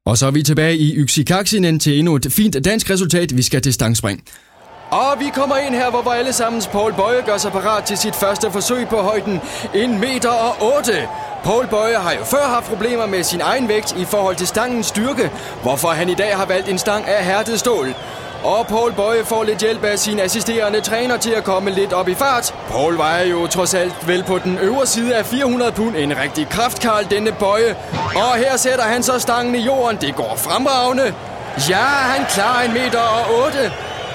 Og så er vi tilbage i Yksi Kaksinen til endnu et fint dansk resultat. Vi skal til stangspring. Og vi kommer ind her, hvor alle sammen Poul Boye gør sig parat til sit første forsøg på højden 1,08 meter. Poul Boye har jo før haft problemer med sin egen vægt i forhold til stangens styrke, hvorfor han i dag har valgt en stang af hærdet stål. Og Poul Boye får lidt hjælp af sin assisterende træner til at komme lidt op i fart. Poul vejer jo trods alt vel på den øvre side af 400 pund. En rigtig kraftkarl, denne Boye. Og her sætter han så stangen i jorden. Det går fremragende. Ja, han klarer 1,08 meter.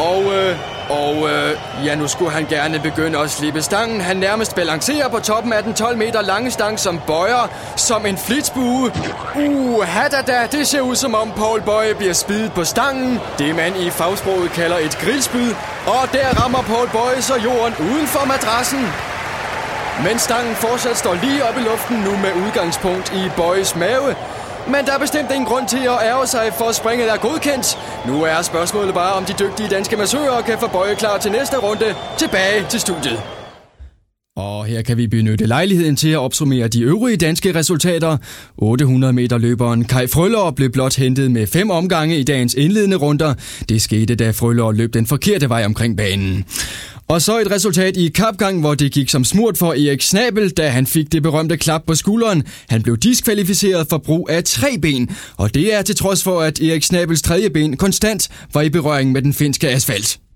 Ja, nu skulle han gerne begynde at slippe stangen. Han nærmest balancerer på toppen af den 12 meter lange stang, som bøjer som en flitsbue. Det ser ud som om Poul Boye bliver spidet på stangen. Det man i fagsproget kalder et grillspyd. Og der rammer Poul Boye så jorden uden for madrassen. Men stangen fortsat står lige op i luften nu med udgangspunkt i Boyes mave. Men der er bestemt ingen grund til at ærge sig, for springet er godkendt. Nu er spørgsmålet bare, om de dygtige danske massører kan få Boye klar til næste runde. Tilbage til studiet. Og her kan vi benytte lejligheden til at opsummere de øvrige danske resultater. 800 meter løberen Kai Frøller blev blot hentet med 5 omgange i dagens indledende runder. Det skete, da Frøller løb den forkerte vej omkring banen. Og så et resultat i kapgang, hvor det gik som smurt for Erik Snabel, da han fik det berømte klap på skulderen. Han blev diskvalificeret for brug af 3 ben, og det er til trods for, at Erik Snabels 3. ben konstant var i berøring med den finske asfalt.